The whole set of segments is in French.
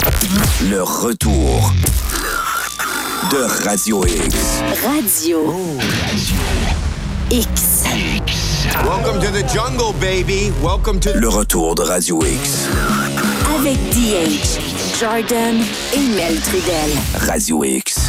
Le retour de Radio X. Radio X. Welcome to the jungle, baby. Welcome to... Le retour de Radio X. Avec DH, Jordan et Mel Trudel. Radio X.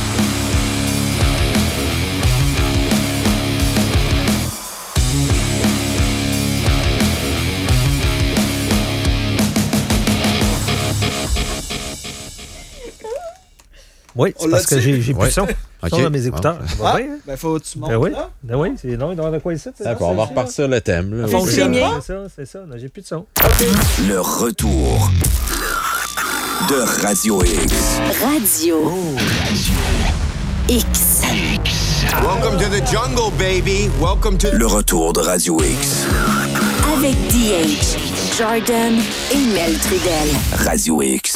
Oui, c'est parce que j'ai plus de son. Son dans mes écouteurs. Ah. Ça va bien, hein? Ben, faut que tu montes Ben oui, là. ben oui, c'est non, il doit y avoir de quoi ici. D'accord, on va repartir le thème. Là. Ça fonctionne pas. C'est ça, non, j'ai plus de son. Le retour de Radio X. Radio X. Welcome to the jungle, baby. Welcome to... Le retour de Radio X. Avec DH, Jordan et Mel Trudel. Radio X.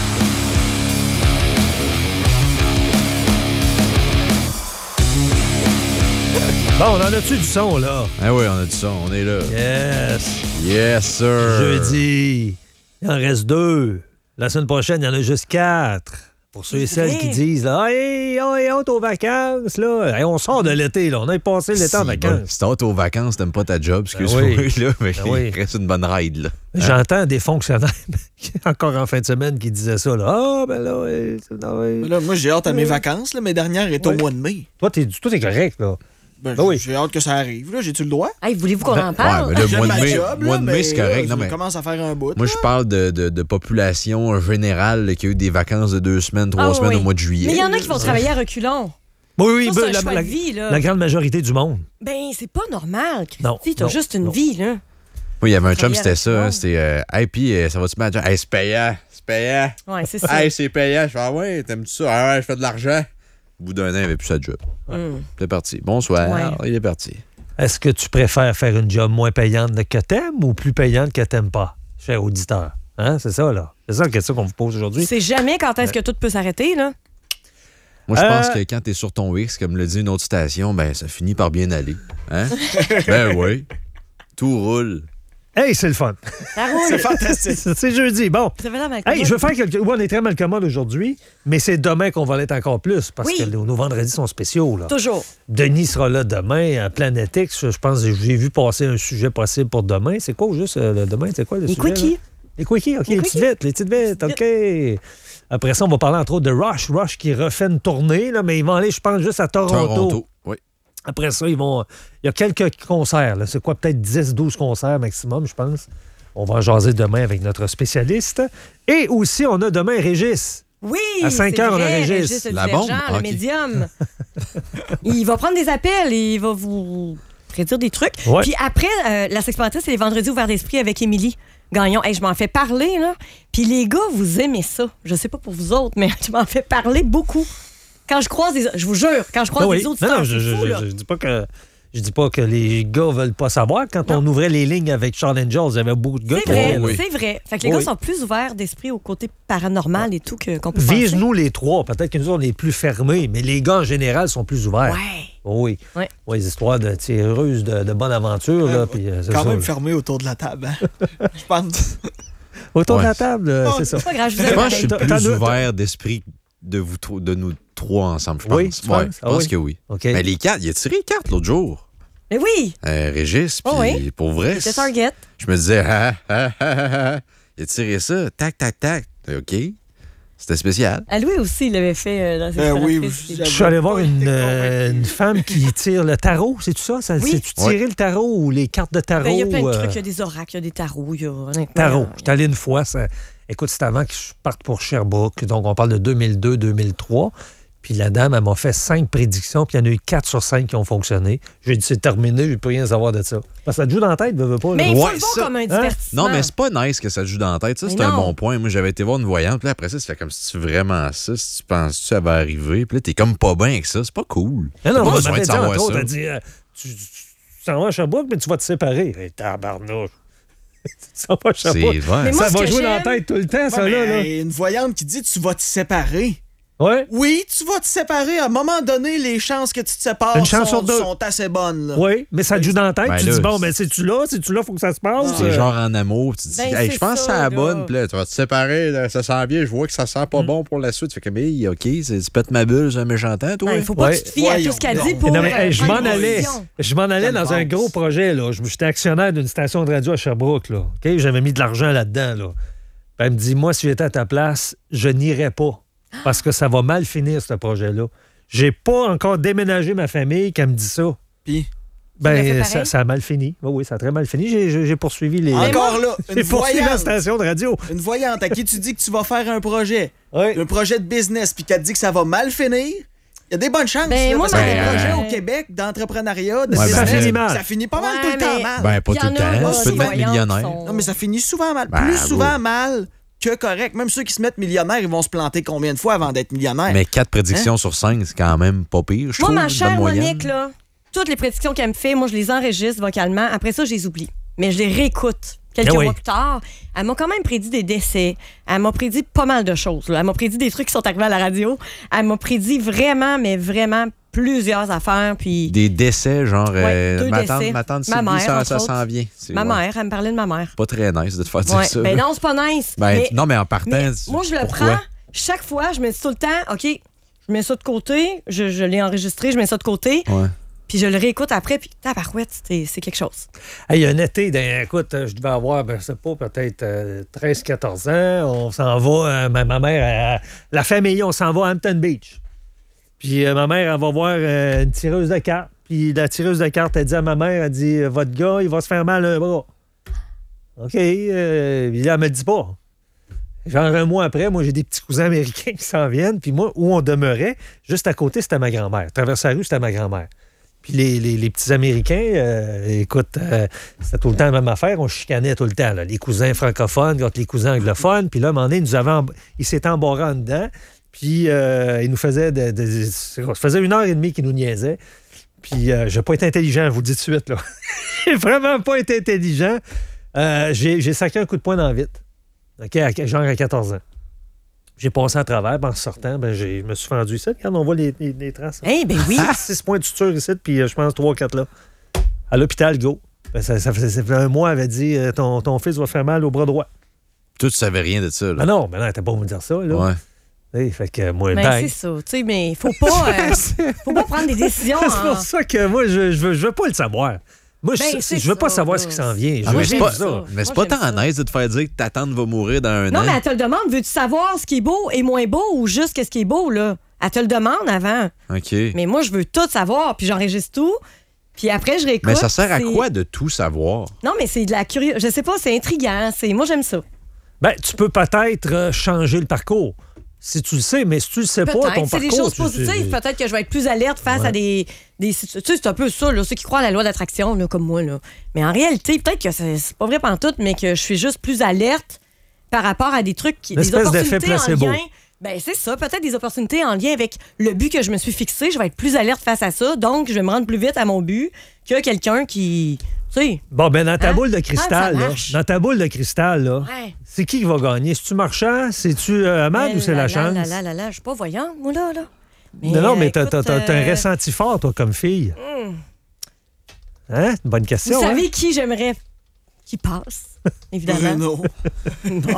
Bon, on en a-tu du son, là? Ah oui, on a du son, on est là. Yes. Yes, sir. Jeudi, il en reste 2. La semaine prochaine, il y en a juste 4. Pour ceux et celles qui disent, là, hey, on est aux vacances, là. Hey, on sort de l'été, là. On a passé l'été en vacances. Si t'es aux vacances, t'aimes pas ta job, excuse-moi, oui. là, mais oui. il reste une bonne ride, là. J'entends des fonctionnaires, encore en fin de semaine, qui disaient ça, là. Ah, ben là, Mais là, moi, j'ai hâte à mes vacances. Là. Mes dernières étaient au mois de mai. Toi, t'es correct, là. Ben, oui. J'ai hâte que ça arrive. Là. J'ai-tu le droit? Hey, voulez-vous qu'on en parle? Ouais, mais là, J'aime mois ma de mai, job, mois de mai, c'est correct. Là, Non, mais je commence à faire un bout. moi, je parle de population générale là, qui a eu des vacances de 2 semaines, 3 semaines au mois de juillet. Mais il y en a qui vont travailler à reculons. Oui, Ça, c'est un choix de vie, là. la grande majorité du monde. Ben, c'est pas normal, Christy. Non, T'as non, juste une non. vie, là. Oui, il y avait un chum, Travailler c'était avec ça. tout le Hein, monde. c'était hey, puis ça va-tu mal? Hey, c'est payant. C'est payant. Ouais, c'est ça. Hey, c'est payant. Je fais, ah ouais, t'aimes-tu ça? Ah ouais, je fais de l'argent. Au bout d'un an, il avait plus sa job. C'est parti. Bonsoir. Ouais. Il est parti. Est-ce que tu préfères faire une job moins payante que t'aimes ou plus payante que t'aimes pas, cher auditeur? Hein? C'est ça, là. C'est ça la question qu'on vous pose aujourd'hui. C'est jamais quand est-ce que tout peut s'arrêter, là. Moi, je pense que quand t'es sur ton X, comme le dit une autre station, ben ça finit par bien aller. Hein? Ben oui. Tout roule. Hey, c'est le fun. Ça roule. C'est fantastique. C'est jeudi. Bon. Ça fait la mal Hey, je veux faire quelque chose. Oui, on est très mal commode aujourd'hui, mais c'est demain qu'on va l'être encore plus parce Oui. que nos vendredis sont spéciaux, là. Toujours. Denis sera là demain à Planète X. Je pense que j'ai vu passer un sujet possible pour demain. C'est quoi, juste, demain? C'est quoi le Les sujet? quickies. Là? Les quickies, OK. Les Les petites vites. OK. Après ça, on va parler entre autres de Rush. Rush qui refait une tournée, là, mais ils vont aller, je pense, juste à Toronto. Oui. Après ça, il y a quelques concerts. Là. C'est quoi, peut-être 10-12 concerts maximum, je pense. On va en jaser demain avec notre spécialiste. Et aussi, on a demain Régis. Oui! À 5 c'est heures, on a vrai, Régis. Le La bombe? Divergent, Ah, le ok. médium. Il va prendre des appels et il va vous prédire des trucs. Ouais. Puis après, la sexploratrice, c'est les vendredis ouverts d'esprit avec Émilie Gagnon. Hey, je m'en fais parler, là. Puis les gars, vous aimez ça. Je sais pas pour vous autres, mais je m'en fais parler beaucoup. Quand je croise des... Je vous jure, quand je croise des autres... Non, je dis pas que... Je dis pas que les gars veulent pas savoir. Quand on ouvrait les lignes avec Charles Angels, il y avait beaucoup de gars C'est vrai, oui. c'est vrai. Fait que les Oui. gars sont plus ouverts d'esprit au côté paranormal et tout qu'on peut penser. Vise-nous les trois. Peut-être que nous, on est plus fermés, mais les gars, en général, sont plus ouverts. Ouais. Oui. Ouais. Oui, des histoires de tireuses de bonne aventure. Là, puis, c'est Quand ça, même là. fermé autour de la table. Hein? Je pense. Autour de Ouais. la table, c'est ça. C'est pas grave, je vous Je aime pense que je suis le T'en plus as- ouvert d'esprit de nous trois ensemble, je pense. Oui, tu Ouais, penses? je Ah pense oui? que oui. OK. Mais les cartes, il a tiré les cartes l'autre jour. Mais oui, Régis, puis Oh oui. pour vrai, c'est Target. je me disais, il a tiré ça, tac, tac, tac. OK. C'était spécial. À lui aussi, il l'avait fait dans ses Oui, exploratrices. Je suis allé voir une femme qui tire le tarot, c'est tout ça? Oui. C'est-tu tirer le tarot ou les cartes de tarot? Ben, il y a plein de trucs. Il y a des oracles, il y a des tarots. Il y a, honnêtement, Tarot. Je suis allé une fois. Écoute, c'était avant que je parte pour Sherbrooke. Donc, on parle de 2002-2003. Puis la dame, elle m'a fait 5 prédictions, puis il y en a eu 4 sur 5 qui ont fonctionné. J'ai dit, c'est terminé, je ne peux rien savoir de ça. Parce que ça te joue dans la tête, veux pas. Mais là. il faut Ouais, le voir ça. comme un divertissement. Non, mais c'est pas nice que ça te joue dans la tête. Ça, Mais c'est un non. bon point. Moi, j'avais été voir une voyante, puis là, après ça, c'est comme si tu vraiment ça, si tu penses que ça va arriver, puis là, t'es comme pas bien avec ça. C'est pas cool. Non, T'as non, pas moi, besoin elle de dit, savoir entre autres, ça. elle dit, tu s'en vas à Sherbrooke, mais tu vas te séparer. Hey, tabarnouche. Tu s'en vas à C'est Sherbrooke. vrai. Mais moi, Ça ce va que jouer dans la j'aime- tête tout le temps, ça, Ouais, là. mais une voyante qui dit tu vas te séparer. Ouais. Oui, tu vas te séparer. À un moment donné, les chances que tu te sépares Une chance sur deux. sont assez bonnes. Là. Oui, mais ça te joue dans la tête. Ben tu là, dis, bon, ben c'est-tu là, faut que ça se passe. C'est genre en amour. Tu te dis, Ben, hey, c'est je pense que c'est ça, la là. bonne. Puis là, tu vas te séparer. Là, ça sent bien. Je vois que ça sent pas bon pour la suite. Tu fais comme, hey, OK, tu pètes ma bulle, j'ai un méchant temps, toi. Il faut pas que tu te fies à tout ce qu'elle dit pour. Non, mais, hey, je m'en prendre une allais. décision. Je m'en allais dans un gros projet. Là. J'étais actionnaire d'une station de radio à Sherbrooke. Là. OK? J'avais mis de l'argent là-dedans. Là. Ben, elle me dit, moi, si j'étais à ta place, je n'irais pas. Parce que ça va mal finir, ce projet-là. J'ai pas encore déménagé ma famille qu'elle me dit ça. Puis, Ben, ça a mal fini. Oui, ça a très mal fini. J'ai poursuivi les... encore là, J'ai poursuivi la station de radio. Une voyante à qui tu dis que tu vas faire un projet. Oui. Un projet de business, puis qu'elle te dit que ça va mal finir. Il y a des bonnes chances. Ben, là, moi, parce que les ben, projets au Québec d'entrepreneuriat, de Ouais, business, ça finit mal. ça finit pas mal Ouais, tout le temps mais- mal. Ben, pas Il y tout le en a, temps. là, Tu peux te des mettre voyantes millionnaire. qui sont- Non, mais ça finit souvent mal. Ben, Plus gros. souvent mal que correct. Même ceux qui se mettent millionnaires, ils vont se planter combien de fois avant d'être millionnaires? Mais 4 prédictions sur 5, c'est quand même pas pire, je Moi, trouve, ma dans chère la moyenne. Monique, là, toutes les prédictions qu'elle me fait, moi, je les enregistre vocalement. Après ça, je les oublie. Mais je les réécoute quelques Ah oui. mois plus tard. Elle m'a quand même prédit des décès. Elle m'a prédit pas mal de choses. Là. Elle m'a prédit des trucs qui sont arrivés à la radio. Elle m'a prédit vraiment, mais vraiment plusieurs affaires. Puis Des décès, genre, Ouais, 2 ma décès. tante Ma Sylvie, mère, ça entre s'en autres. vient. C'est, ma ouais, mère, elle me parlait de ma mère. pas très nice de te faire dire Ouais. ça. Ben là. non, c'est pas nice. Ben, mais, non, mais en partant, mais moi, je le pourquoi? prends. Chaque fois, je me dis tout le temps, OK, je mets ça de côté. Je l'ai enregistré, je mets ça de côté. Ouais. Puis je le réécoute après, puis tabarouette, c'est quelque chose. Hey, il y a un été, écoute, je devais avoir, je sais pas, peut-être 13-14 ans. On s'en va, ma mère, la famille, on s'en va à Hampton Beach. Puis ma mère, elle va voir une tireuse de cartes. Puis la tireuse de cartes, elle dit à ma mère, elle dit, votre gars, il va se faire mal un bras. OK. Puis là, elle me le dit pas. Genre un mois après, moi, j'ai des petits cousins américains qui s'en viennent. Puis moi, où on demeurait, juste à côté, c'était ma grand-mère. Traverser la rue, c'était ma grand-mère. Puis les petits Américains, écoute, c'était tout le temps la même affaire. On chicanait tout le temps. Là. Les cousins francophones contre les cousins anglophones. Puis là, à un moment donné, il s'était embarré en dedans. Puis il nous faisait... ça faisait 1h30 qu'il nous niaisait. Puis je n'ai pas été intelligent, je vous le dis tout de suite. Là. J'ai vraiment pas été intelligent. J'ai sacré un coup de poing dans la vitre. OK, genre à 14 ans. J'ai passé à travers, puis en sortant, je me suis fendu ici. Regarde, on voit les traces. Eh ben oui. 6 points de suture ici, puis je pense 3-4 là. À l'hôpital, go. Ça fait un mois, elle avait dit ton fils va faire mal au bras droit. Toi, tu savais rien de ça, là. Ah non, t'as pas me dire ça, là. Ouais. Hey, fait que moi, Ben, c'est ça. Tu sais, mais faut pas prendre des décisions. c'est pour ça que moi, je veux pas le savoir. Moi, je veux pas savoir ce qui s'en vient. Ah, mais c'est pas, ça. mais c'est Moi, pas j'aime tant nice de te faire dire que ta tante va mourir dans un Non, an. mais elle te le demande. Veux-tu savoir ce qui est beau et moins beau ou juste qu'est-ce qui est beau, là? Elle te le demande avant. OK. Mais moi, je veux tout savoir, puis j'enregistre tout. Puis après, je réécoute. Mais ça sert à c'est- quoi de tout savoir? Non, mais c'est de la curiosité. Je sais pas, c'est intriguant. Moi, j'aime ça. Ben, tu peux peut-être changer le parcours. Si tu le sais, mais si tu le sais pas, ton Peut-être. parcours... C'est des choses positives. Peut-être que je vais être plus alerte face à des... Tu sais, c'est un peu ça, là, ceux qui croient à la loi d'attraction, là, comme moi. Là. Mais en réalité, peut-être que c'est pas vrai pantoute, mais que je suis juste plus alerte par rapport à des trucs, des L'espèce d'effet opportunités en placebo. lien... Ben, c'est ça. Peut-être des opportunités en lien avec le but que je me suis fixé. Je vais être plus alerte face à ça. Donc, je vais me rendre plus vite à mon but que quelqu'un qui... Tu sais... Bon, ben dans ta Hein? boule de cristal, Ah, ça là, marche. dans ta boule de cristal, là, Ouais. c'est qui va gagner? C'est-tu Marchand? C'est-tu Hamad ou c'est la chance? Je suis pas voyante, moi, là. Non, mais écoute, t'as un ressenti fort, toi, comme fille. Hein? Bonne question, Vous hein? savez qui j'aimerais qui passe, évidemment. Bruno.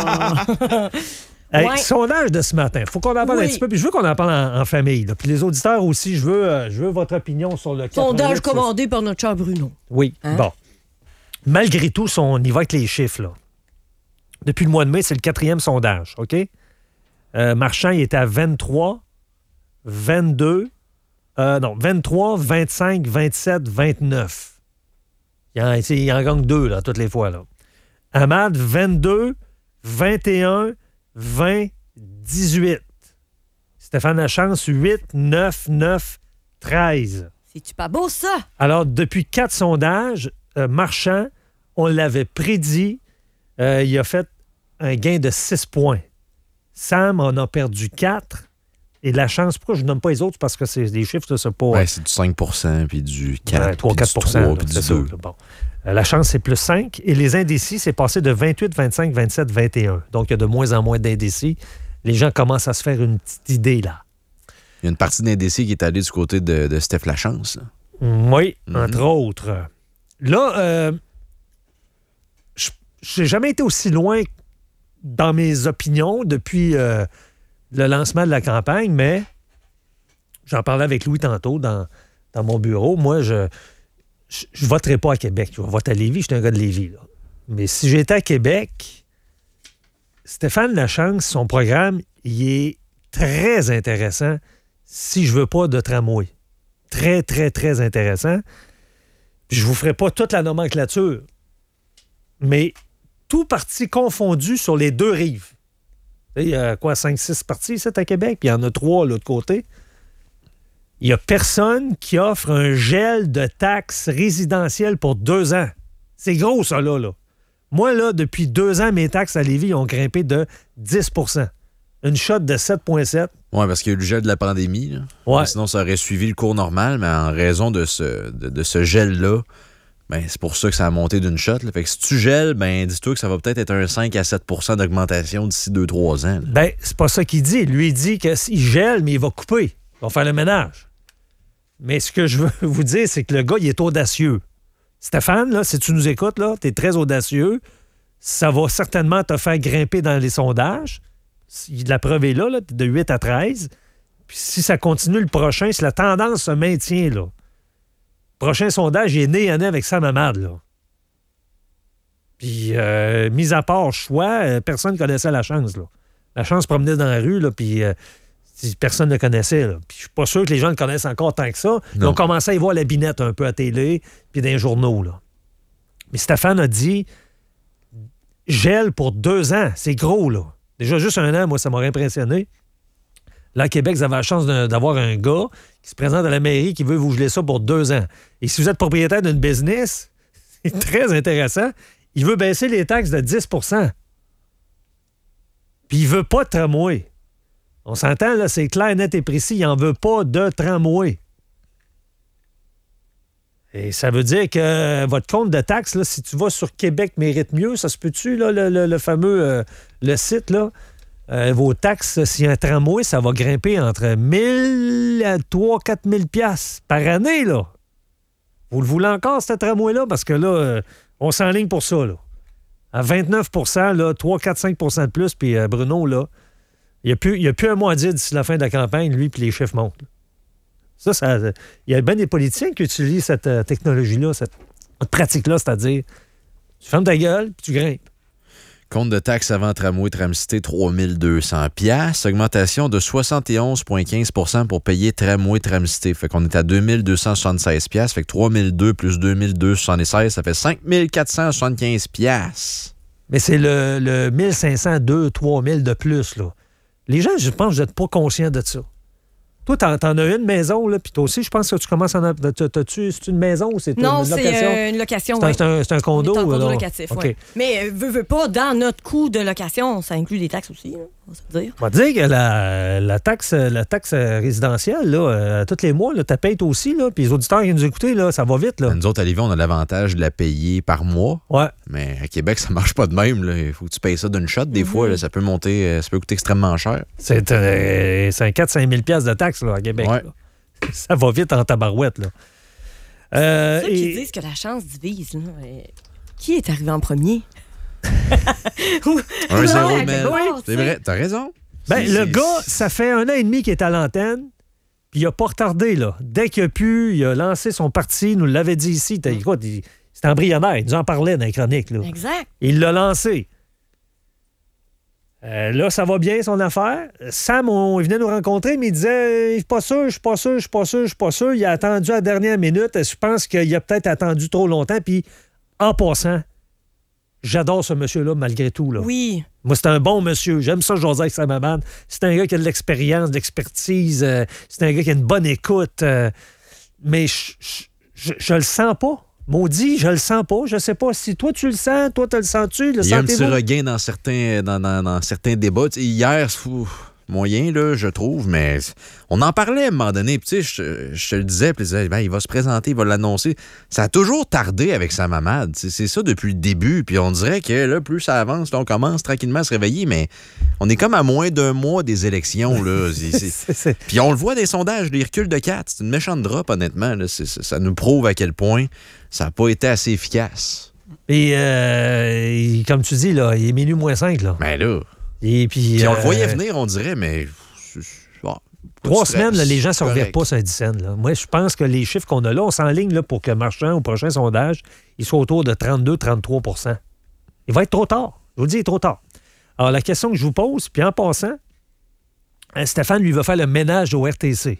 Hey, Ouais. sondage de ce matin. Faut qu'on en parle Oui. un petit peu, puis je veux qu'on en parle en famille. Là. Puis les auditeurs aussi, je veux votre opinion sur le 88. Sondage commandé par notre cher Bruno. Oui, Hein? bon. Malgré tout, on y va avec les chiffres, là. Depuis le mois de mai, c'est le 4e sondage, OK? Marchand, il était à 23, 22, 23, 25, 27, 29. Il en gagne 2, là, toutes les fois, là. Hamad, 22, 21, 20, 18. Stéphane Lachance, 8, 9, 9, 13. C'est-tu pas beau, ça? Alors, depuis 4 sondages, Marchand, on l'avait prédit, il a fait un gain de 6 points. Sam en a perdu 4. Et la chance, pourquoi je ne nomme pas les autres? Parce que c'est des chiffres, c'est pas... Ouais, c'est du 5 puis du 4 3-4 puis du c'est 2. ça. Bon. La chance, c'est plus 5. Et les indécis, c'est passé de 28, 25, 27, 21. Donc, il y a de moins en moins d'indécis. les gens commencent à se faire une petite idée, là. Il y a une partie d'indécis qui est allée du côté de Steph Lachance. Là. Oui, entre autres. Là, j'ai jamais été aussi loin dans mes opinions depuis le lancement de la campagne, mais j'en parlais avec Louis tantôt dans mon bureau. Moi, je voterai pas à Québec. Je vais voter à Lévis. Je suis un gars de Lévis. Là. Mais si j'étais à Québec, Stéphane Lachance, son programme, il est très intéressant si je veux pas de tramway. Très, très, très intéressant. Puis je vous ferai pas toute la nomenclature, mais tout parti confondu sur les deux rives. Il y a 5-6 partis ici à Québec, puis il y en a 3 de l'autre côté. Il n'y a personne qui offre un gel de taxes résidentielles pour 2 ans. C'est gros, ça, là. Moi, là, depuis 2 ans, mes taxes à Lévis ont grimpé de 10 %. Une shot de 7,7. Oui, parce qu'il y a eu le gel de la pandémie. Là. Ouais. Sinon, ça aurait suivi le cours normal, mais en raison de ce gel-là, ben, c'est pour ça que ça a monté d'une shot. Là. Fait que si tu gèles, ben, dis-toi que ça va peut-être être un 5 à 7 % d'augmentation d'ici 2-3 ans. Là. Ben, c'est pas ça qu'il dit. Lui, il dit qu'il gèle, mais il va couper. Il va faire le ménage. Mais ce que je veux vous dire, c'est que le gars, il est audacieux. Stéphane, là, si tu nous écoutes, là, t'es très audacieux. Ça va certainement te faire grimper dans les sondages. La preuve est là, de 8 à 13. Puis si ça continue le prochain, si la tendance se maintient, là, prochain sondage, il est né avec Sam Hamad, là. Puis, mis à part choix, personne ne connaissait Lachance, là. Lachance promenait dans la rue, là, puis personne ne le connaissait, là. Puis je suis pas sûr que les gens le connaissent encore tant que ça. Ils ont commencé à y voir la binette un peu à télé, puis dans les journaux, là. Mais Stéphane a dit, gel pour 2 ans, c'est gros, là. Déjà, juste 1 an, moi, ça m'aurait impressionné. Là, à Québec, vous avez la chance d'avoir un gars qui se présente à la mairie qui veut vous geler ça pour 2 ans. Et si vous êtes propriétaire d'une business, c'est très intéressant, il veut baisser les taxes de 10 %. Puis il veut pas de tramway. On s'entend, là, c'est clair, net et précis, il n'en veut pas de tramway. Et ça veut dire que votre compte de taxes, là, si tu vas sur Québec mérite mieux, ça se peut-tu, là, le fameux le site, là? Vos taxes, s'il y a un tramway, ça va grimper entre 1 000 à 4 000 $ par année, là. Vous le voulez encore, ce tramway-là? Parce que là, on s'enligne pour ça, là. À 29 %, là, 3, 4, 5 % de plus, puis Bruno, là, il n'y a plus un mois à dire d'ici la fin de la campagne, lui, puis les chiffres montent. Ça, il y a bien des politiciens qui utilisent cette technologie-là, cette pratique-là, c'est-à-dire, tu fermes ta gueule, puis tu grimpes. Compte de taxes avant tramway, tramcité, 3 200 $. Augmentation de 71,15 % pour payer tramway, tramcité. Fait qu'on est à 2 276 $. Fait que 3 200 plus 2 276, ça fait 5 475 $. Mais c'est le 1 500, 2 3 000 de plus, là. Les gens, je pense, vous n'êtes pas conscients de ça. Toi, t'en as une maison, là, puis toi aussi, je pense que tu commences à en... C'est une maison ou c'est une location? Non, c'est une location, oui. C'est un condo? C'est un condo alors? locatif, okay. oui. Mais veux pas, dans notre coût de location, ça inclut des taxes aussi, là, on va se dire. On va dire que la taxe résidentielle, là, tous les mois, tu payes toi aussi, là, puis les auditeurs qui nous écoutent, là, ça va vite. Là. Nous autres, à Lévis, on a l'avantage de la payer par mois. Ouais. Mais à Québec, ça marche pas de même. Là. Il faut que tu payes ça d'une shot. Des fois, là, ça peut monter, ça peut coûter extrêmement cher. C'est un 4-5 000 $ de taxes là, à Québec. Ouais. Là. Ça va vite en tabarouette. Là. C'est ceux qui disent que la chance divise. Là. Qui est arrivé en premier? 1-0, mais c'est vrai, t'as raison. Ben, le gars, ça fait 1 an et demi qu'il est à l'antenne, puis il n'a pas retardé. Là. Dès qu'il a pu, il a lancé son parti, il nous l'avait dit ici. C'est embryonnaire, il nous en parlait dans les chroniques. Là. Exact. Il l'a lancé. Là, ça va bien, son affaire. Sam, il venait nous rencontrer, mais il disait « Je suis pas sûr, je suis pas sûr, je suis pas sûr, je suis pas sûr. » Il a attendu à la dernière minute. Je pense qu'il a peut-être attendu trop longtemps. Puis, en passant, j'adore ce monsieur-là, malgré tout. Là. Oui. Moi, c'est un bon monsieur. J'aime ça, José avec Sam Hamad. C'est un gars qui a de l'expérience, de l'expertise. C'est un gars qui a une bonne écoute. Mais je le sens pas. Maudit, je le sens pas. Je sais pas si toi, tu le sens. Toi, tu le sens-tu? Il y a un petit regain dans certains débats. T'sais, hier, moyen, là, je trouve, mais on en parlait à un moment donné. Puis, tu sais, je te le disais, puis il va se présenter, il va l'annoncer. Ça a toujours tardé avec Sam Hamad. C'est ça depuis le début. Puis on dirait que là, plus ça avance, là, on commence tranquillement à se réveiller, mais on est comme à moins d'un mois des élections. Là. Puis on le voit des sondages, les reculs de 4. C'est une méchante drop, honnêtement. Là. Ça nous prouve à quel point ça n'a pas été assez efficace. Et comme tu dis, là, il est minuit moins 5. Là. Mais là... Et puis on le voyait venir, on dirait, mais... 3 semaines, là, les gens ne se revirent pas sur un 10 cents. Là. Moi, je pense que les chiffres qu'on a là, on s'enligne là, pour que Marchand, au prochain sondage, il soit autour de 32-33 %. Il va être trop tard. Je vous le dis, il est trop tard. Alors, la question que je vous pose, puis en passant, Stéphane, lui, va faire le ménage au RTC.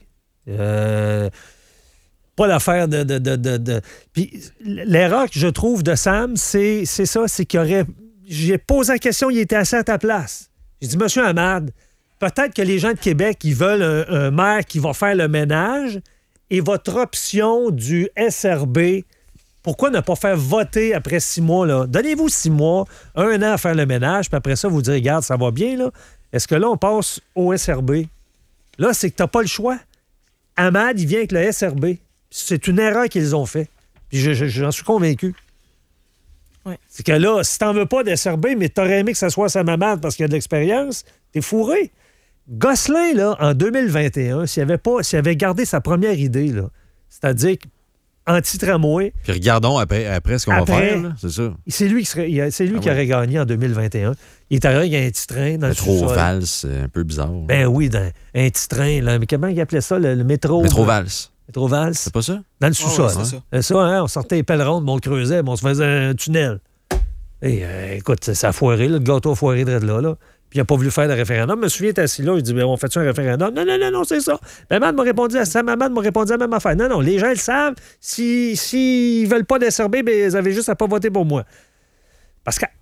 Pas l'affaire de... Puis l'erreur que je trouve de Sam, c'est ça, c'est qu'il aurait... J'ai posé la question, il était assis à ta place. J'ai dit, Monsieur Hamad, peut-être que les gens de Québec, ils veulent un maire qui va faire le ménage et votre option du SRB, pourquoi ne pas faire voter après 6 mois? Là? Donnez-vous 6 mois, 1 an à faire le ménage, puis après ça, vous direz, regarde, ça va bien, là. Est-ce que là, on passe au SRB? Là, c'est que tu n'as pas le choix. Hamad, il vient avec le SRB. C'est une erreur qu'ils ont fait. Puis j'en suis convaincu. Ouais. C'est que là, si t'en veux pas de SRB, mais t'aurais aimé que ça soit Sam Hamad parce qu'il y a de l'expérience, t'es fourré. Gosselin, là, en 2021, s'il avait gardé sa première idée, là, c'est-à-dire anti-tramway... Puis regardons après ce qu'on va faire, là, c'est ça. C'est lui qui aurait gagné en 2021. Il est arrivé avec un petit train dans le métro sous-sol. valse, un peu bizarre. Ben oui, un petit train. Là. Mais comment il appelait ça, le métro? Métro valse. Métro valse. C'est pas ça? Dans le sous-sol. ouais, c'est ça. C'est ça, hein? On sortait les pèlerons, on le creusait, on se faisait un tunnel. Et écoute, ça a foiré, là, le gâteau a foiré de là. Puis il n'a pas voulu faire de référendum. Je me souviens, il était assis là, il dit, on fait-tu un référendum? Non, c'est ça. Ben, Hamad m'a répondu à ça, Hamad m'a répondu à la même affaire. Non, les gens le savent. S'ils veulent pas d'SRB, ben, ils avaient juste à pas voter pour moi. Parce qu'à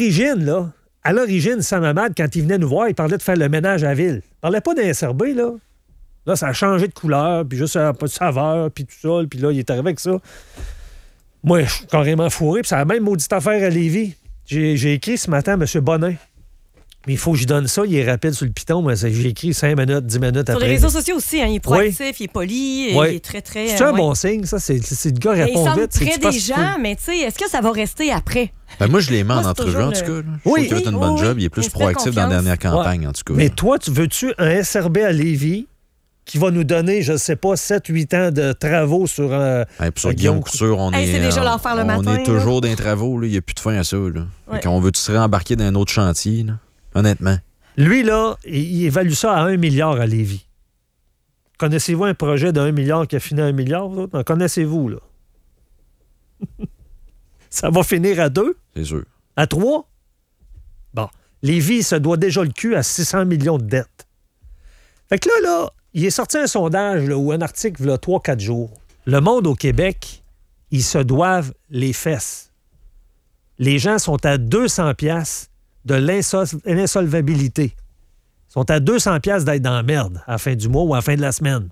l'origine, Sam Hamad, quand il venait nous voir, il parlait de faire le ménage à la ville. Il parlait pas d'un SRB, là. Là, ça a changé de couleur, puis juste pas de saveur, puis tout ça. Puis là, il est arrivé avec ça. Moi, je suis carrément fourré, puis ça a même maudite affaire à Lévis. J'ai écrit ce matin à M. Bonin. Mais il faut que je donne ça, il est rapide sur le piton. Mais j'ai écrit 5 minutes, 10 minutes après. Sur les réseaux sociaux aussi, hein, il est proactif, il est poli, il est très, très... C'est un bon signe, ça. C'est le gars répond il semble vite. près des gens, mais tu sais, est-ce que ça va rester après? Ben moi, je l'ai mis en c'est entrevue, toujours en tout cas. Là. Oui. Je trouve qu'il a fait une bonne job. Il est plus Il fait proactif dans la confiance. dernière campagne, en tout cas. Mais toi, veux-tu un SRB à Lévis qui va nous donner, je ne sais pas, 7-8 ans de travaux sur Puis sur Guillaume Couture, on Hey, c'est déjà l'enfer le matin, on est toujours là. dans les travaux. Il n'y a plus de fin à ça. Là. Ouais. On veut-tu se rembarquer dans un autre chantier, là? Honnêtement. Lui, là, il évalue ça à 1 milliard à Lévis. Connaissez-vous un projet de 1 milliard qui a fini à 1 milliard? Vous autres? En connaissez-vous, là? Ça va finir à 2? C'est sûr. À 3? Bon. Lévis se doit déjà le cul à 600 millions de dettes. Fait que là, il est sorti un sondage là, ou un article il y a 3-4 jours. Le monde au Québec, ils se doivent les fesses. Les gens sont à 200 piastres de l'insolvabilité. Ils sont à 200 piastres d'être dans la merde à la fin du mois ou à la fin de la semaine.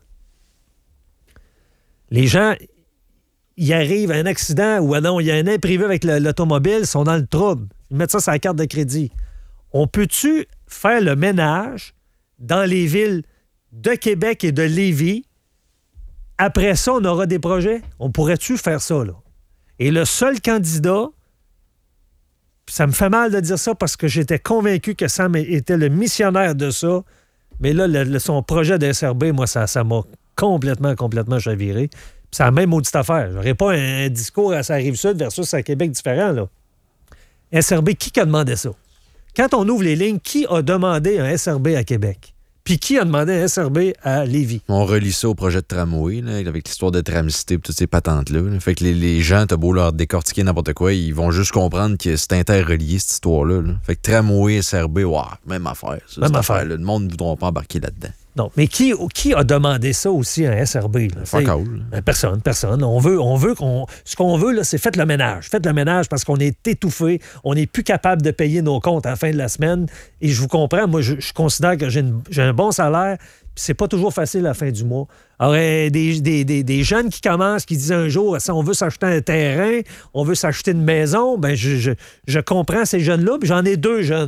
Les gens, il arrive un accident ou non, il y a un imprévu avec l'automobile, ils sont dans le trouble. Ils mettent ça sur la carte de crédit. On peut-tu faire le ménage dans les villes de Québec et de Lévis? Après ça, on aura des projets. On pourrait-tu faire ça, là? Et le seul candidat, ça me fait mal de dire ça parce que j'étais convaincu que Sam était le missionnaire de ça, mais là, son projet de SRB, moi, ça m'a complètement chaviré. Puis c'est la même maudite affaire. J'aurais pas un discours à sa Rive-Sud versus à Québec différent, là. SRB, qui a demandé ça? Quand on ouvre les lignes, qui a demandé un SRB à Québec? Puis qui a demandé un SRB à Lévis? On relie ça au projet de tramway, là, avec l'histoire de Tramcité et toutes ces patentes-là. Là. Fait que les gens, t'as beau leur décortiquer n'importe quoi, ils vont juste comprendre que c'est interrelié, cette histoire-là. Là. Fait que tramway, SRB, même affaire. Ça, même affaire. Le monde ne voudra pas embarquer là-dedans. Non, mais qui a demandé ça aussi à un SRB? Là? Fuck all. Ben, personne. Ce qu'on veut, là, c'est faites le ménage. Faites le ménage parce qu'on est étouffé. On n'est plus capable de payer nos comptes à la fin de la semaine. Et je vous comprends. Moi, je considère que j'ai un bon salaire. Puis c'est pas toujours facile à la fin du mois. Alors, des jeunes qui commencent, qui disent un jour, si on veut s'acheter un terrain, on veut s'acheter une maison, ben je comprends ces jeunes-là. Puis j'en ai 2 jeunes, là.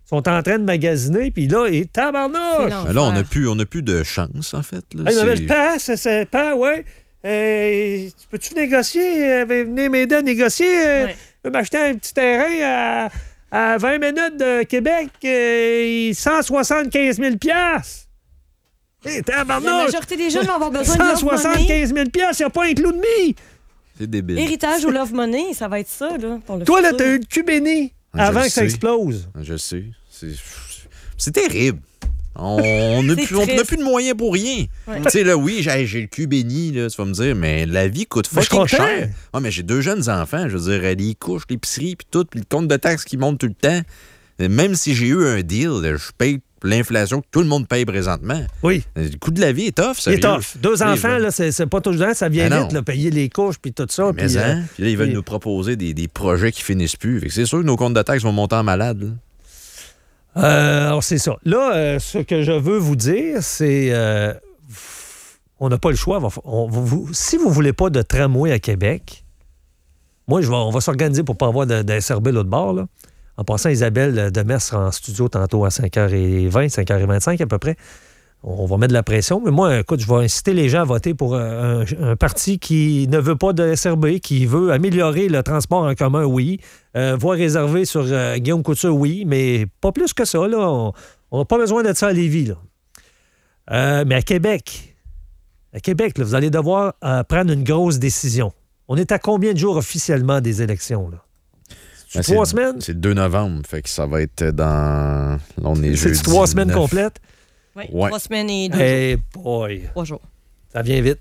sont en train de magasiner, puis là, et tabarnouche! C'est Ben là, on n'a plus de chance, en fait. Là. Hey, m'appelle Pas, c'est Pas, ouais. Peux-tu négocier? Venez m'aider à négocier? Je vais m'acheter un petit terrain à 20 minutes de Québec, 175 000 Hey, La majorité des jeunes vont avoir besoin de Love 175 000 il n'y a pas un clou de mie. C'est débile. Héritage ou Love Money, ça va être ça, là, pour le Toi, là, futur. t'as eu le Cubéni avant que ça explose. Je sais. C'est terrible. On n'a plus de moyens pour rien. Ouais. Tu sais, là, oui, j'ai le cul béni, là, tu vas me dire, mais la vie coûte Mais je fucking suis content. cher. Ah, mais j'ai 2 jeunes enfants, je veux dire, les couches, l'épicerie, puis tout, puis le compte de taxes qui monte tout le temps. Même si j'ai eu un deal, je paye l'inflation que tout le monde paye présentement. Oui. Le coût de la vie est tough, Il sérieux. est tough. 2 enfants, là, c'est pas toujours ça vient Ah non. vite, là, payer les couches puis tout ça. Mais puis, hein? Puis là, ils veulent puis- nous proposer des projets qui finissent plus. Fait que c'est sûr que nos comptes de taxes vont monter en malade. Là. Alors, c'est ça. Là, ce que je veux vous dire, c'est... on n'a pas le choix. Si vous ne voulez pas de tramway à Québec, moi, on va s'organiser pour ne pas avoir de SRB l'autre bord. Là. En passant, Isabelle Demers sera en studio tantôt à 5h20, 5h25 à peu près. On va mettre de la pression. Mais moi, écoute, je vais inciter les gens à voter pour un parti qui ne veut pas de SRB, qui veut améliorer le transport en commun, oui. Voie réservée sur Guillaume Couture, oui. Mais pas plus que ça, là. On n'a pas besoin de ça à Lévis, là. Mais à Québec, là, vous allez devoir prendre une grosse décision. On est à combien de jours officiellement des élections, là? Ben, 3 semaines? C'est le 2 novembre, fait que ça va être dans... Là, on est C'est jeudi 3 semaines 9. complètes? Oui, Ouais. 3 semaines et 2 jours. Hey boy! 3 jours. Ça vient vite.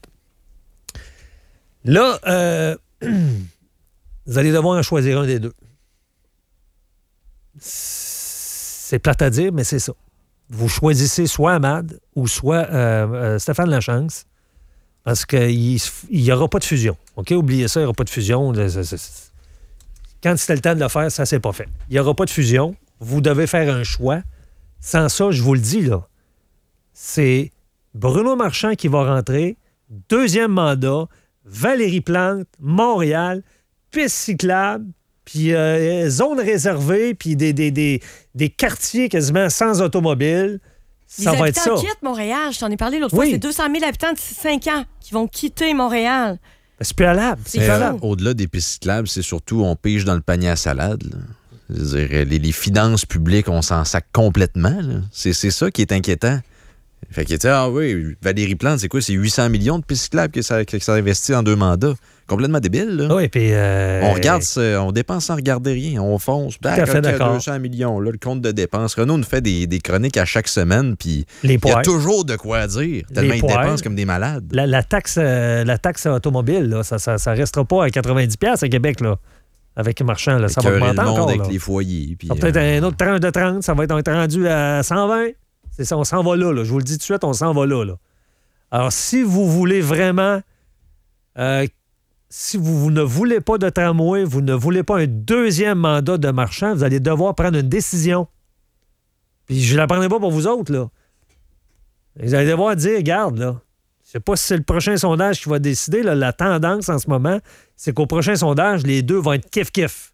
Là, vous allez devoir en choisir un des deux. C'est plate à dire, mais c'est ça. Vous choisissez soit Ahmad ou soit Stéphane Lachance, parce qu'il n'y aura pas de fusion. OK? Oubliez ça, il n'y aura pas de fusion. Quand c'était le temps de le faire, ça ne s'est pas fait. Il n'y aura pas de fusion. Vous devez faire un choix. Sans ça, je vous le dis, là, c'est Bruno Marchand qui va rentrer, 2e mandat, Valérie Plante, Montréal, piste cyclable, puis zone réservée, puis des quartiers quasiment sans automobile. Ça Les va être ça. habitants quittent Montréal. Je t'en ai parlé l'autre Oui. fois. C'est 200 000 habitants de 5 ans qui vont quitter Montréal. C'est plus halable. C'est C'est plus fou. halable. Au-delà des pistes cyclables, c'est surtout on pige dans le panier à salade. Là. Je veux dire, les finances publiques, on s'en sac complètement. Là. C'est ça qui est inquiétant. Fait que, tu sais, ah oui, Valérie Plante, c'est quoi? C'est 800 millions de pistes cyclables que ça investit en 2 mandats. Complètement débile, là. Oui, puis... On regarde, on dépense sans regarder rien. On fonce. à fait d'accord. 200 millions, là, le compte de dépenses. Renaud nous fait des chroniques à chaque semaine, puis Les il y a poires. toujours de quoi dire. Tellement ils poires. dépensent comme des malades. La taxe automobile, là, ça restera pas à 90$ à Québec, là, avec Marchand. Là, ça va Écœurer augmenter le monde encore. avec Là. les foyers. Puis, Ça va peut-être un autre tranche de 30, ça va être rendu à 120. C'est ça, on s'en va là. Je vous le dis tout de suite, on s'en va là. Alors, si vous voulez vraiment... si vous ne voulez pas de tramway, vous ne voulez pas un 2e mandat de Marchand, vous allez devoir prendre une décision. Puis je ne la prendrai pas pour vous autres, là. Vous allez devoir dire, regarde, là, je ne sais pas si c'est le prochain sondage qui va décider. Là, la tendance en ce moment, c'est qu'au prochain sondage, les deux vont être kiff-kiff.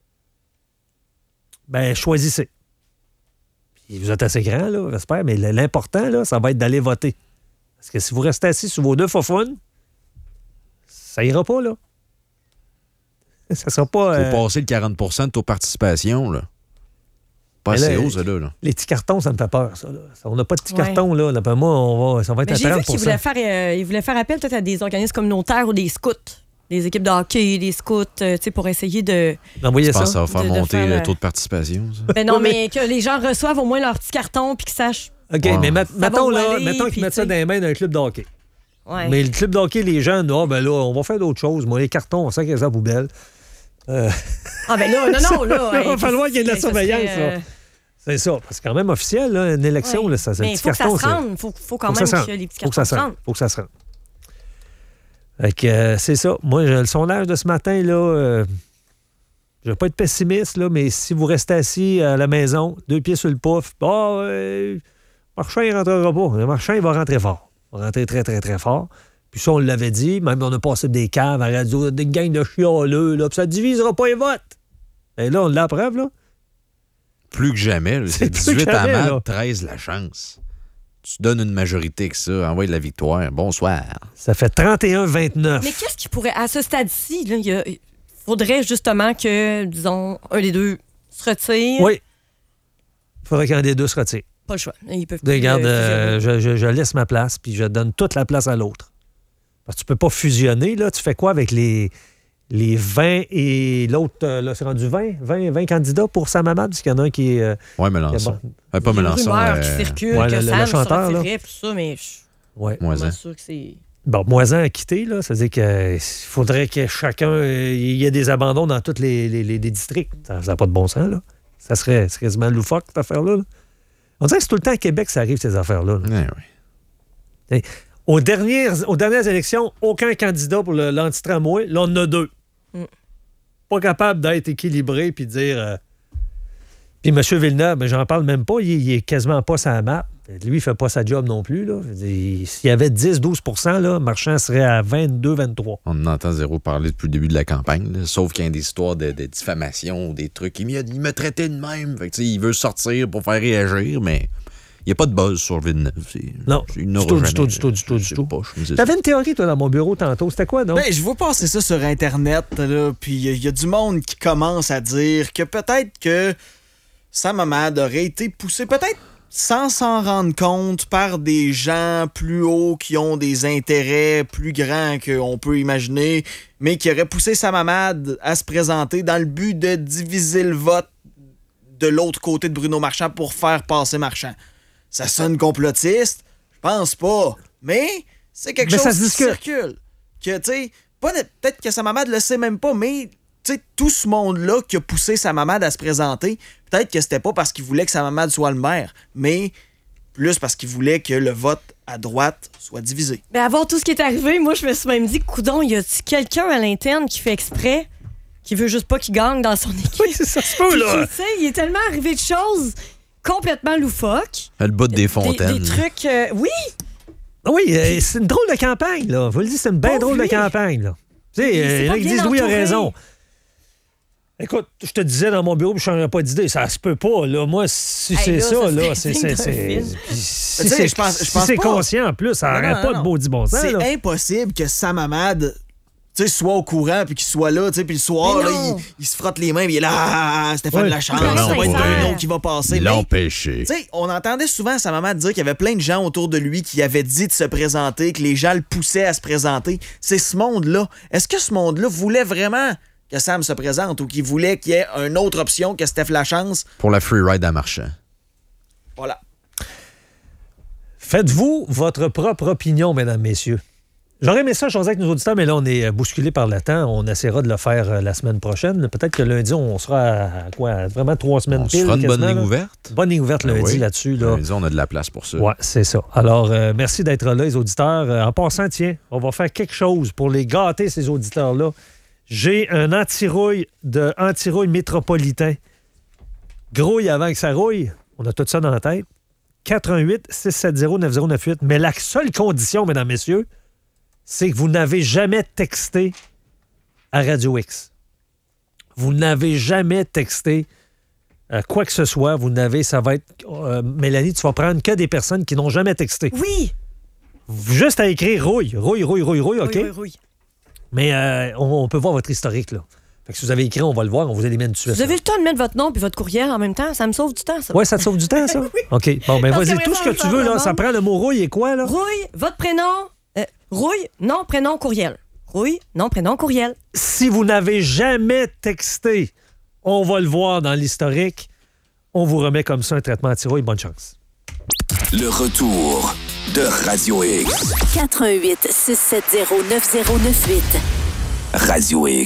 Ben, choisissez. Puis vous êtes assez grand, là, j'espère, mais l'important, là, ça va être d'aller voter. Parce que si vous restez assis sur vos 2 faufounes, ça ira pas, là. Ça sera pas... faut passer le 40 de taux de participation, là. Pas Mais là, assez haut, ça, là. Les petits cartons, ça me fait peur, ça. Là. On n'a pas de petits Ouais. cartons, là. D'après moi, ça va être Mais à j'ai vu 30 qu'il voulait faire appel peut-être à des organismes communautaires ou des scouts, des équipes de hockey, des scouts, tu sais, pour essayer de... D'envoyer Je pense ça. que ça va faire De monter faire, le taux de participation, ça. Ben non, mais que les gens reçoivent au moins leur petit carton puis qu'ils sachent... OK, Ouais. mais va mettons, où là, aller, mettons qu'ils puis mettent ça tu dans sais. les mains d'un club de hockey. Ouais. Mais le club de hockey, les jeunes, ben là, on va faire d'autres choses. Moi, les cartons, on sait qu'ils sont à la poubelle. Ah ben là, non, là... Il va falloir qu'il y ait de la ça surveillance, serait, là. C'est ça. C'est quand même officiel, là, une élection, ouais. là, ça, c'est Mais un il petit faut que ça carton. se rende. Faut quand Faut que même ça se que rende. les petits Faut que ça cartons se se rende. rendent. Faut que ça se rende. Fait que, c'est ça. Moi, le sondage de ce matin, là, je vais pas être pessimiste, là, mais si vous restez assis à la maison, 2 pieds sur le pouf, Marchand, il rentrera pas. Le Marchand, il va rentrer fort. Il va rentrer très, très, très fort. Puis ça, on l'avait dit, même on a passé des caves à la radio, des gangs de chialeux, là, puis ça divisera pas les votes. Et là, on l'a la preuve, là. Plus que jamais. là. C'est plus 18 que à jamais, mal, là. 13 la chance. Tu donnes une majorité que ça. Envoie de la victoire. Bonsoir. Ça fait 31-29. Mais qu'est-ce qui pourrait, à ce stade-ci, il faudrait justement que, disons, un des deux se retire. Oui. Il faudrait qu'un des deux se retire. Pas le choix. Ils peuvent plus, Regarde, fusionner. je laisse ma place, puis je donne toute la place à l'autre. Parce que tu peux pas fusionner, là. Tu fais quoi avec les 20 et l'autre, là, c'est rendu 20 candidats pour Sam Hamad, parce qu'il y en a un qui est... Ouais, Mélenchon. Pas Il y a une Mélenchon. rumeur qui circule, ouais, que le Sam chanteur, se là. retirait, tout ça, mais je suis Ouais. Moisin. pas sûre que c'est... Bon, Moisin a quitté, là. Ça veut dire qu'il faudrait que chacun... Il y ait des abandons dans tous les districts. Ça n'a pas de bon sens, là. Ça serait quasiment loufoque, cette affaire-là. là. On dirait que c'est tout le temps à Québec que ça arrive, ces affaires-là. là. Ouais, oui. Aux dernières élections, aucun candidat pour l'anti-tramway. Là, on en a deux. Pas capable d'être équilibré puis de dire... Puis M. Villeneuve, ben, j'en parle même pas. Il est quasiment pas sur la map. Lui, il fait pas sa job non plus. Là. Je veux dire, s'il y avait 10-12 là, Marchand serait à 22-23. On en entend zéro parler depuis le début de la campagne. là. Sauf qu'il y a des histoires de diffamation ou des trucs. Il me traitait de même. Fait que, il veut sortir pour faire réagir, mais il n'y a pas de buzz sur Villeneuve. Non, il du tout. T'avais une théorie, toi, dans mon bureau tantôt. C'était quoi, non? Ben, je vois passer ça sur Internet, là, puis il y a du monde qui commence à dire que peut-être que Sam Hamad aurait été poussé, peut-être sans s'en rendre compte, par des gens plus hauts qui ont des intérêts plus grands qu'on peut imaginer, mais qui auraient poussé Sam Hamad à se présenter dans le but de diviser le vote de l'autre côté de Bruno Marchand pour faire passer Marchand. Ça sonne complotiste? Je pense pas. Mais c'est quelque Mais ça chose se qui discute. circule. Que, tu sais, peut-être que Sam Hamad le sait même pas, mais tu sais, tout ce monde-là qui a poussé Sam Hamad à se présenter, peut-être que c'était pas parce qu'il voulait que Sam Hamad soit le maire, mais plus parce qu'il voulait que le vote à droite soit divisé. Mais avant tout ce qui est arrivé, moi, je me suis même dit, coudon, y a-t-il quelqu'un à l'interne qui fait exprès, qui veut juste pas qu'il gagne dans son équipe? Oui, c'est ça se peut, Puis là. tu sais, il est tellement arrivé de choses complètement loufoques. Le bout des fontaines. Des trucs... oui! Oui, c'est une drôle de campagne, là. Je vous le dis, c'est une bien Pauvre drôle de lui. campagne, là. Tu sais, Il s'est il y en pas a qui bien disent oui, il a entouré. raison. Écoute, je te disais dans mon bureau, je ne changerais pas d'idée. Ça se peut pas, là. Moi, si Hey, c'est là, ça, ça là, serait c'est. digne d'un puis film. Si Tu sais, c'est je pense si c'est pas. conscient, en plus, ça n'aurait pas de maudit bon sens, C'est là. impossible que Sam Hamad, tu sais, soit au courant puis qu'il soit là, tu sais, puis le soir, Mais là, non. il se frotte les mains, puis il est là, Stéphane Ouais. Lachance, Mais non, ça va être sincère. un autre qui va passer. Mais, L'empêcher. tu sais, on entendait souvent Sam Hamad dire qu'il y avait plein de gens autour de lui qui avaient dit de se présenter, que les gens le poussaient à se présenter. C'est ce monde-là. Est-ce que ce monde-là voulait vraiment que Sam se présente ou qu'il voulait qu'il y ait une autre option que Steph Lachance? Pour la free ride à Marchand. Voilà. Faites-vous votre propre opinion, mesdames, messieurs. J'aurais aimé ça, chose avec nos auditeurs, mais là, on est bousculé par le temps. On essaiera de le faire la semaine prochaine. Peut-être que lundi, on sera à quoi? Vraiment 3 semaines On se pile. fera une bonne quasiment, ligne là. ouverte. Bonne ligne ouverte lundi Oui. là-dessus. Là. Lundi, on a de la place pour ça. Oui, c'est ça. Alors, merci d'être là, les auditeurs. En passant, tiens, on va faire quelque chose pour les gâter, ces auditeurs-là. J'ai un anti-rouille métropolitain. Grouille avant que ça rouille. On a tout ça dans la tête. 88-670-9098. Mais la seule condition, mesdames, messieurs, c'est que vous n'avez jamais texté à Radio X. Vous n'avez jamais texté quoi que ce soit. Vous n'avez, ça va être... Mélanie, tu vas prendre que des personnes qui n'ont jamais texté. Oui! Juste à écrire rouille, OK? Oui. Mais on peut voir votre historique, là. Fait que si vous avez écrit, on va le voir, on vous élimine tout de suite. Vous avez le temps de mettre votre nom puis votre courriel en même temps? Ça me sauve du temps, ça. Oui, ça te sauve du temps, ça? Oui. OK. Bon, ben Parce vas-y, qu'après tout ça, ce on que tu le veux, là, parle ça prend le mot rouille et quoi, là? Rouille, votre prénom. Rouille, nom, prénom, courriel. Rouille, nom, prénom, courriel. Si vous n'avez jamais texté, on va le voir dans l'historique. On vous remet comme ça un traitement anti-rouille. Bonne chance. Le retour de Radio X. 88 670 9098. Radio X.